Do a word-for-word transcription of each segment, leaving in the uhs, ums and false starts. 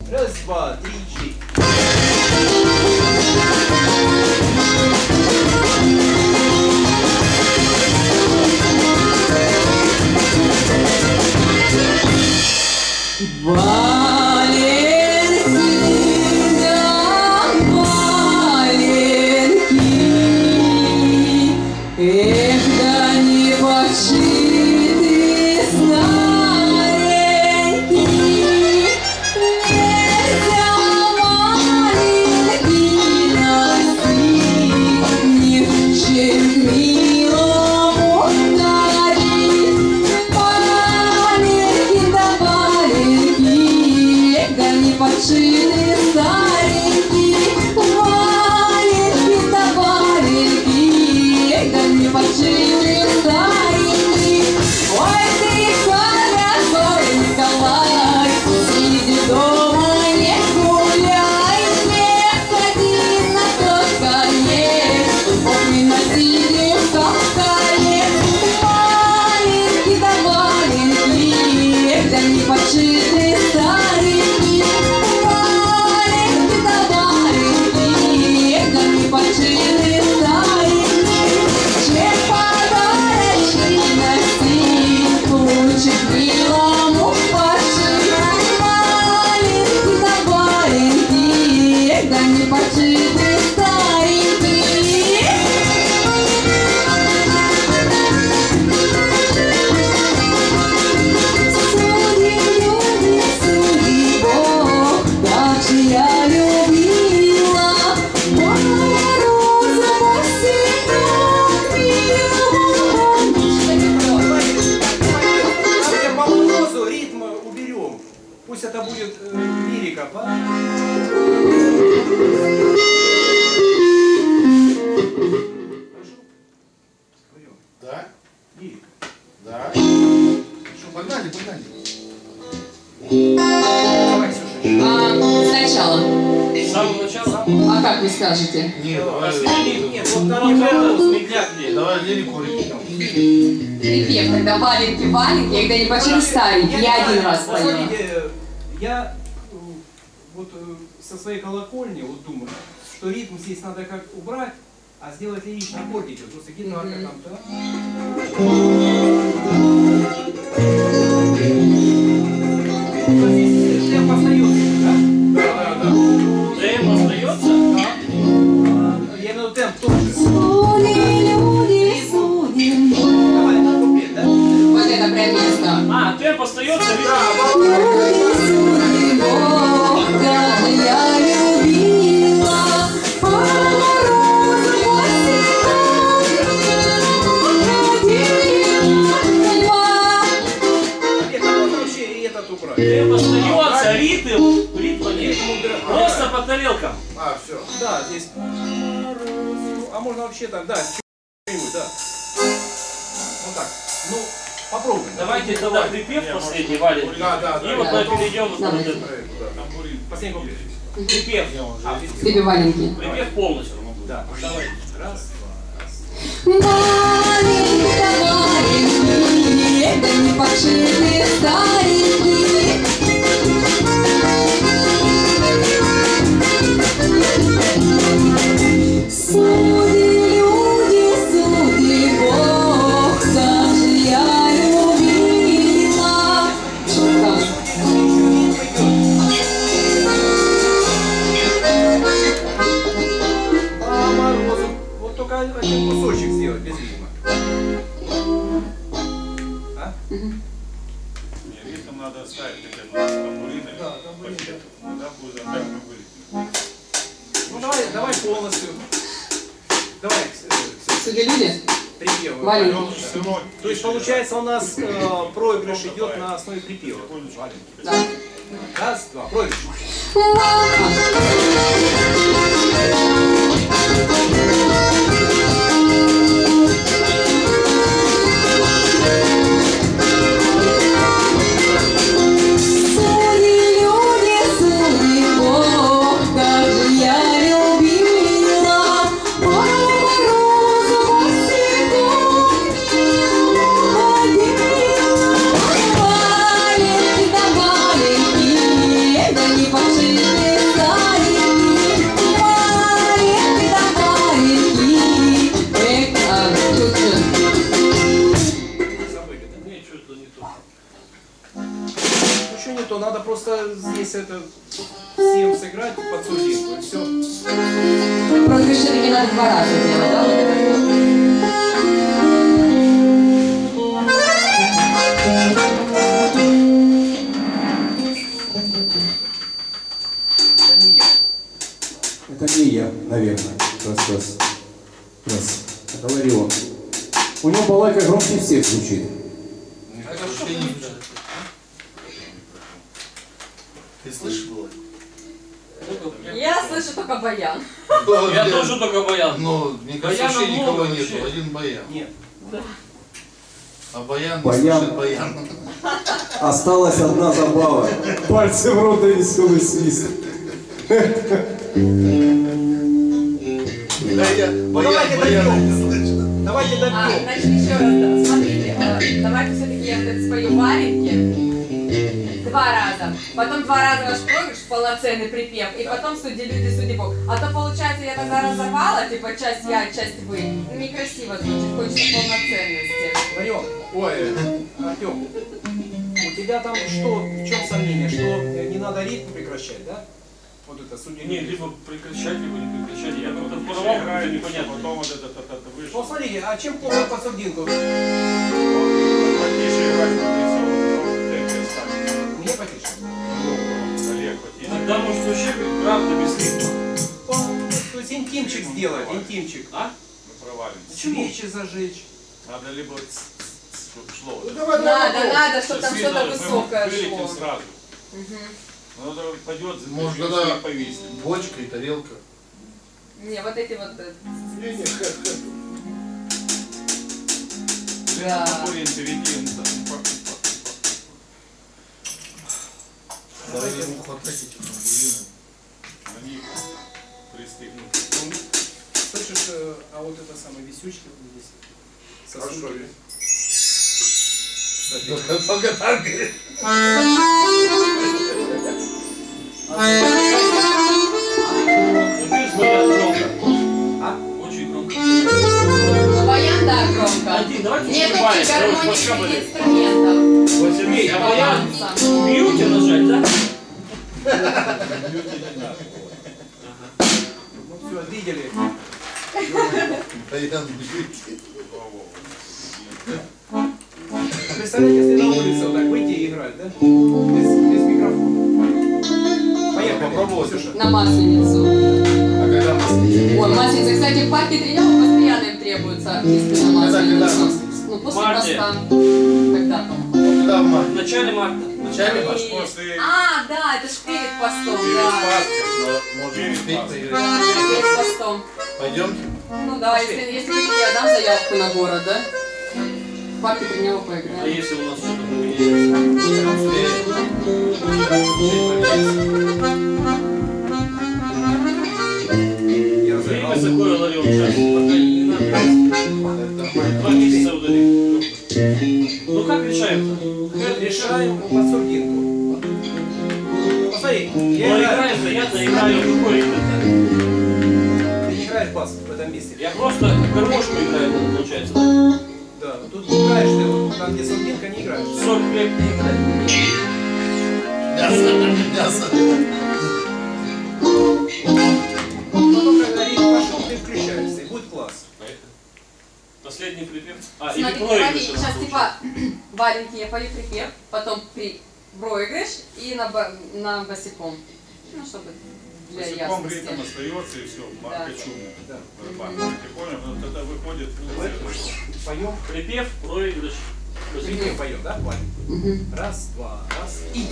Раз, два, три, четыре. Пусть это будет э, лирика. Хорошо? Да? Лирика. Да. Что, погнали, погнали. Давай, Ксюша. А, сначала. С самого начала? А как вы скажете? Нет, давай. Нет, нет, вот там не это, Давай лирику рекинем. Припев тогда валенки, валенки, когда не почти старенький, я один раз поняла. Посмотрите, я э, вот э, со своей колокольни вот думаю, что ритм здесь надо как убрать, а сделать лиричные аккордики. Просто гитарка Mm-hmm. там, да? Здесь темп остается, да? Да, да, да. Темп остается? Да. Я имею в виду темп тоже. Давай, на куплет, да? Вот это прям место. А, темп остается, Темп остается, ритм, ритма нет. Просто по тарелкам. А, все. Да, здесь. А можно вообще так, да, что-нибудь, да. Вот так. Ну, попробуем. Давайте тогда припев последний, Валя. Да, да, да. И вот мы перейдем на Давайте. Последний куплет. припев. А, Тебе валенки. Припев полностью. да. Давай. Раз, два, раз. Маленький, маленький, это не пошитый старенький. Суди, люди, суди, Бог, как же я любила. Что там? По морозу. Вот только один кусочек сделать без ритма. А? Нет, ритм надо оставить хотя бы тамбурины. Да, тамбурины. Да, будет так, как будет. Ну давай, давай полностью. Давай, Суди, люди? припевы. Валенки. То есть получается у нас э, проигрыш идет на основе припева. Да. Раз, два, проигрыш. Маленький, да маленький, да не пошли. осталось это всем сыграть под сурдинку, и все. Проигрыш все-таки надо два раза делать, да? Вот это. Это не я. Это не я, наверное. Раз, раз. Раз. Говорил он. У него балалайка громче всех звучит. Это вообще не звучит. Ты слышишь было? Я слышу только баян. Я тоже только баян. Но мне кажется, Баяна вообще никого много нету, вообще. один баян. Нет. А баян не Баян. слышит баян. Осталась одна забава. Пальцы в рот и веселый свист. Баян, давайте баян не допьем. слышит. Давайте А, допьем. значит, еще раз, да, смотрите, э, давайте все-таки я вот спою валенки два раза, потом два раза ваш проигрыш, полноценный припев, и потом судьи, люди, судьи Бог. А то получается, я тогда разорвала, типа часть я, часть вы. Некрасиво звучит, хочется полноценности. Варёк, ой, Артём, у тебя там что, в чем сомнение, что э, не надо ритм прекращать, да? Вот это судья. Нет, либо прекращать, либо не прекращать. Я как-то Все порвал, как-то играют, непонятно. потом вот этот, этот, этот Ну вышел. смотрите, а чем плохо под сурдинку? Потише играть, смотри, все, потом темпе ставить. Мне потише. Олег, потише. Иногда может вообще правда без ритма. То есть интимчик сделать, интимчик. А? Мы провалимся. Свечи зажечь. Надо либо ц- ц- чтоб шло. Ну, вот это. давай, Надо, давай, надо, чтобы там Сейчас что-то видно, мы высокое вылетим шло. сразу. Мгм. Ну, это пойдет, Может, за тогда повиснет. бочка и тарелка. Не, вот эти вот... э, Не-не, ха-ха. Да. Курин впереди. он там, пах, пах, Давай ему хватать эти тамбурины. пах. На них пристыгнут. Слышишь, э, а вот это самое висючки вот здесь. Сосульки. Кстати, Только так говорит. Вот здесь баян громко. А? Очень громко. Ну, баян, да, громко. Один, давайте Нет уступаем, таких короче, гармоничных пошкабали. инструментов. Вот, Сергей, а баян Баланса. в мьюте нажать, да? ну все, видели. Баян бежит. Представляете, если на улице вот так выйти и играть, да? Без, без микрофона. Поехали. Попробуй. Ксюша. На Масленицу. А когда мы Ой, Масленица, кстати, в парке тренеров постоянно им требуются артисты на Когда, когда Масленицу. Масленица? Ну, после Марте. поста. Когда-то. Когда в В марте? начале марта. Начале И- марта? после- А, да, это ж перед постом, Перед да. Пасхой. Можем успеть Да, поиграть. перед постом. Пойдемте? Ну да, если, если хотите, я дам заявку на город, да? В парке тренеров А поиграем. если у нас что-то поменяется? Я Время разыграл. такое ловил сейчас. Пока не надо. Два месяца удали. Ну как решаем-то? Решаем под сурдинку. Посмотри, Ну я играю. играем, понятно, играю в какой ритм-то? Ты не играешь бас в этом месте. Я просто гармошку играю, это получается. да? Да, тут играешь ты, вот там где сурдинка, не играешь. сорок лет не играть. Мясо, мясо. Потом, когда ритм пошел, ты включаешься, и будет класс. Последний припев. А, или Смотрите, проигрыш. смотрите, это сейчас получается. типа валенки я пою припев, потом при проигрыш и на, ба- на босиком. Ну, чтобы для Босиком ясности. ритм остается и все. Марка чумная. Да. Барабан. Ты понял? Ну, тогда выходит. Поем. Припев, проигрыш. Припев поем, да, Ваня? Мгм. Раз, два, раз и.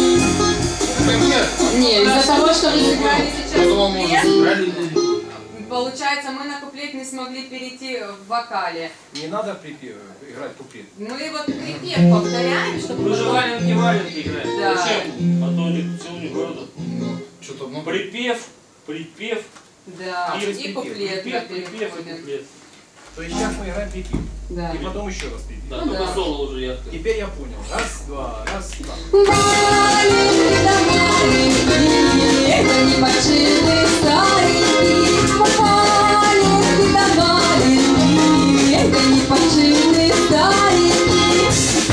Не, из-за того, что вы сыграли сейчас Я думал, мы уже припев, сыграли. получается, мы на куплет не смогли перейти в вокале. Не надо припев, играть куплет. Мы вот припев повторяем, чтобы... Мы же потом- валенки валенки играем. Да. Зачем? А то у них все у них города. Ну, что-то много. Припев, припев, Да, А, то есть и припев, куплет. припев, да, припев и переходим. куплет. То есть сейчас мы играем припев. Да. И потом еще раз припев. Да, Ну только да. соло уже ярко. Теперь я понял. Раз, два, раз, два. Маленький да маленький, это не большие старенький. Маленький да маленький, это не большие старенький.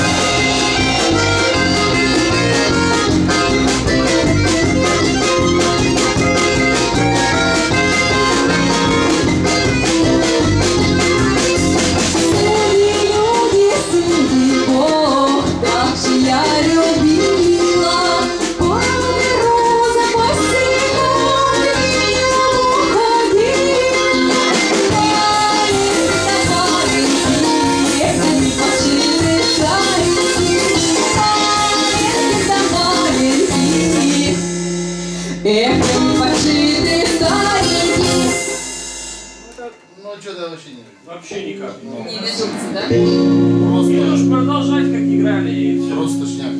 Судьи, люди, судьи, Бог, как же я любила. Поле роза по снегам мимо уходила. Маленький да маленький, это не большие старенький. Маленький да маленький, это не большие старенький. Ну, что-то вообще не. Вообще никак. Не вяжутся, да? Можешь продолжать, как играли, и все. Просто шняк.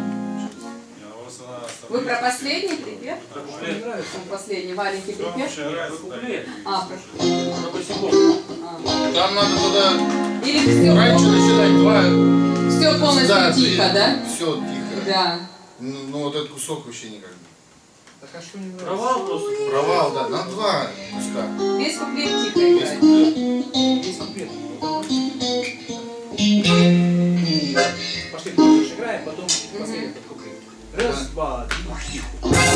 Вы про последний припев? Мне нравится. Последний маленький припев? Куплет. А, про... Про босиком. а. Там надо тогда Или все, раньше начинать два. все полностью Да, тихо, да? Все тихо. Да. Ну, ну, вот этот кусок вообще никак. Так а что не нравится? Провал просто. Провал, да. На два куска. Весь куплет тихо Весь играть. куплет. Есть куплет. Пошли, ты играем, потом последний этот куплет. Раз, два, три, тихо.